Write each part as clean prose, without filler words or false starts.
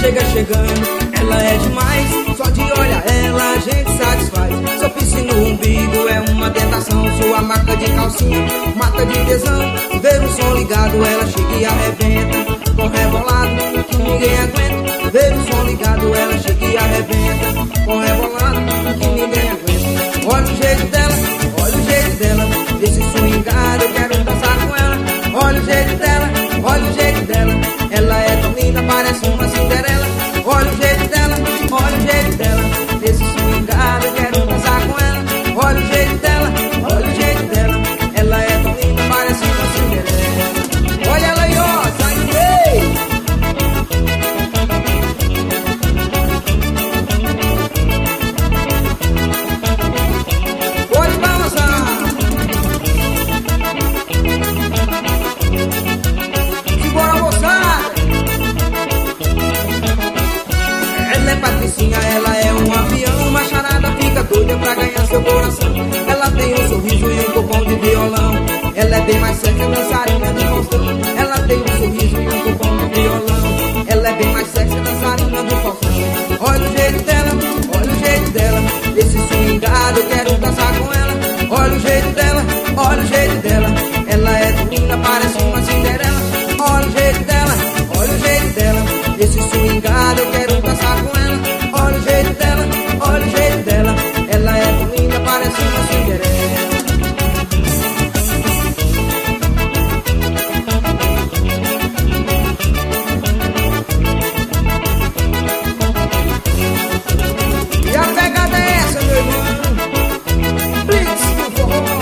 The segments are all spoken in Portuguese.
chegando, ela é demais. Só de olhar ela a gente satisfaz. Seu piercing no umbigo é uma tentação. Sua marca de calcinha mata de tesão. Ver o som ligado, ela chega e arrebenta. Com rebolado que ninguém aguenta. Ver o som ligado, ela chega e arrebenta. Com rebolado que ninguém aguenta. Olha o jeito dela, olha o jeito dela. Esse swingado, eu quero dançar com ela. Olha o jeito dela, olha o jeito dela. Ela é tão linda, parece uma Cinderela. Olha o jeito dela, olha o jeito dela. Esse swingado, eu quero dançar com ela. Olha o jeito dela, olha o jeito dela. Ela é tão linda, parece uma Cinderela. Olha ela aí, ó, sai do meio. Pode balançar. Simbora, moçada. Ela é patricinha, ela é um avião. Uma charada fica doida pra ganhar seu coração. Ela tem um sorriso e um corpão de violão. Ela é bem mais sexy, dançarina do Faustão. Ela tem um sorriso e um corpão de violão. Ela é bem mais sexy, dançarina do Faustão. Olha o jeito dela, olha o jeito dela. Esse swingado, eu quero dançar com ela. Olha o jeito dela, olha o jeito dela. Ela é tão linda, parece uma Cinderela. Olha o jeito dela, olha o jeito dela. Esse swingado, eu quero dançar com ela. Olha o jeito dela, olha o jeito dela. Ela é tão linda, parece uma Cinderela. E a pegada é essa, meu irmão? Blitz do forró.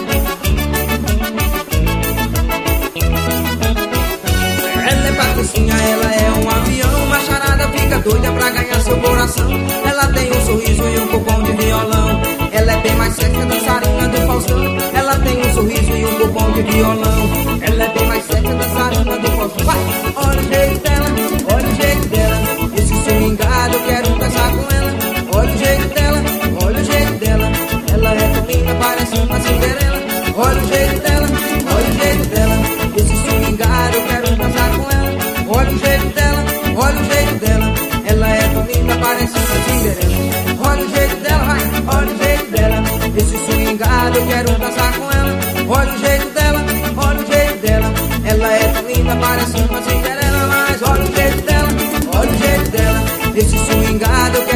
Ela é patricinha, ela é um avião. Uma charada fica doida pra ganhar seu coração. Ela tem um sorriso e um corpão de violão. Ela é bem mais sexy, dançarina do Faustão. Ela tem um sorriso e um corpão de violão. Ela é bem mais sexy, dançarina do Faustão. Vai! Olha o jeito dela, olha o jeito dela. Esse swingado, eu quero dançar com ela. Olha o jeito dela, olha o jeito dela. Ela é tão linda, parece uma Cinderela. Olha o jeito dela, olha o jeito dela. Esse swingado, eu quero dançar com ela. Olha o jeito dela, olha o jeito dela. Ela é tão linda, parece uma Cinderela. Olha o jeito dela, vai, olha o jeito dela. Esse swingado, eu quero dançar com ela. Olha o jeito dela, olha o jeito dela. Ela é tão linda, parece uma Cinderela. Mas olha o jeito dela, olha o jeito dela. Esse swingado, eu quero